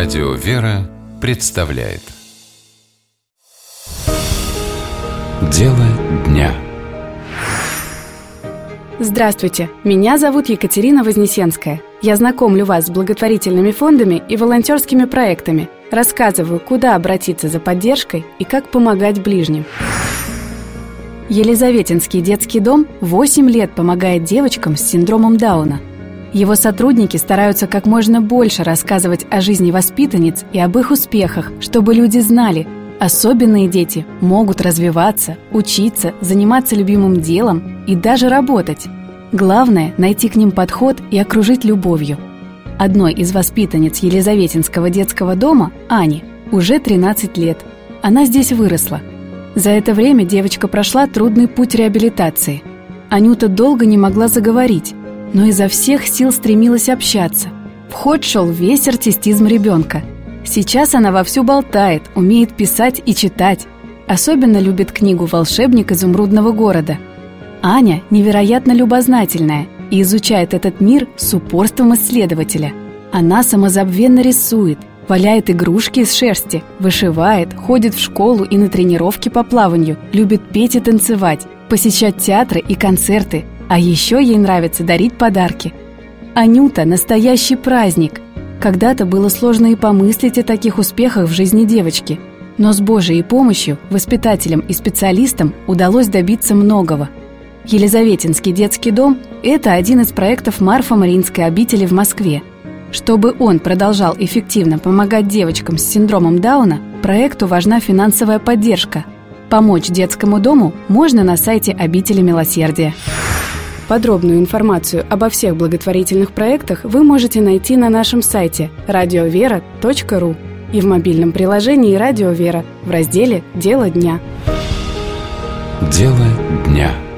Радио «Вера» представляет Дело дня. Здравствуйте, меня зовут Екатерина Вознесенская. Я знакомлю вас с благотворительными фондами и волонтерскими проектами, рассказываю, куда обратиться за поддержкой и как помогать ближним. Елизаветинский детский дом 8 лет помогает девочкам с синдромом Дауна. Его сотрудники стараются как можно больше рассказывать о жизни воспитанниц и об их успехах, чтобы люди знали, особенные дети могут развиваться, учиться, заниматься любимым делом и даже работать. Главное – найти к ним подход и окружить любовью. Одной из воспитанниц Елизаветинского детского дома, Ане, уже 13 лет. Она здесь выросла. За это время девочка прошла трудный путь реабилитации. Анюта долго не могла заговорить, но изо всех сил стремилась общаться. В ход шел весь артистизм ребенка. Сейчас она вовсю болтает, умеет писать и читать. Особенно любит книгу «Волшебник изумрудного города». Аня невероятно любознательная и изучает этот мир с упорством исследователя. Она самозабвенно рисует, валяет игрушки из шерсти, вышивает, ходит в школу и на тренировки по плаванию, любит петь и танцевать, посещать театры и концерты, а еще ей нравится дарить подарки. Анюта – настоящий праздник. Когда-то было сложно и помыслить о таких успехах в жизни девочки, но с Божьей помощью воспитателям и специалистам удалось добиться многого. Елизаветинский детский дом – это один из проектов Марфа-Мариинской обители в Москве. Чтобы он продолжал эффективно помогать девочкам с синдромом Дауна, проекту важна финансовая поддержка. Помочь детскому дому можно на сайте обители милосердия. Подробную информацию обо всех благотворительных проектах вы можете найти на нашем сайте radiovera.ru и в мобильном приложении «Радио Вера» в разделе «Дело дня». Дело дня.